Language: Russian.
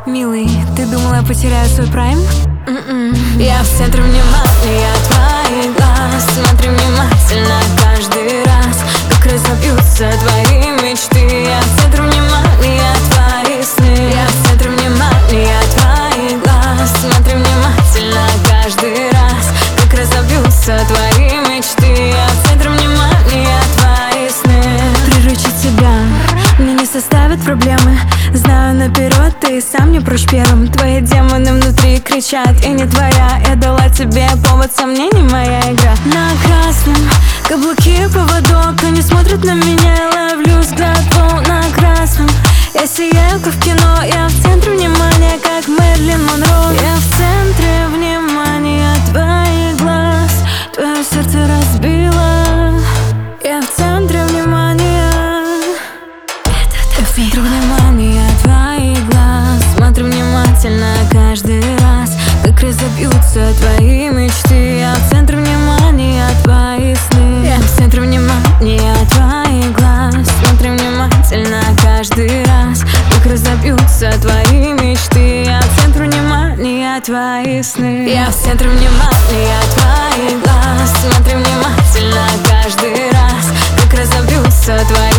Милый, ты думала, я потеряю свой прайм? Я в центре внимания твоих глаз. Смотри внимательно каждый раз, как разобьются твои мечты. Я в центре внимания твоих сны. Я в центре внимания твоих глаз. Смотри внимательно каждый раз, как разобьются твои мечты. Я в центре внимания твоих сны. Приручить тебя мне не составит проблемы. Знаю наперед, ты и сам не прочь первым. Твои демоны внутри кричат, и не твоя. Я дала тебе повод сомнений, моя игра. На красном каблуки, поводок, они смотрят на меня, я ловлю взгляд волн на красном. Я сияю, как в кино, я в центре внимания, как Мэрилин Монро. Я в центре внимания твоих глаз. Твое сердце разбило. Я в центре внимания. Я в центре внимания твоих глаз. Смотри внимательно каждый раз, как разобьются твои мечты. Я в центре внимания твоих сны. Я в центре внимания твоих глаз. Смотри внимательно каждый раз, как разобьются твои мечты. Я в центре внимания твоих сны. Я в центре внимания твоих глаз. Смотри внимательно каждый раз, как разобьются твои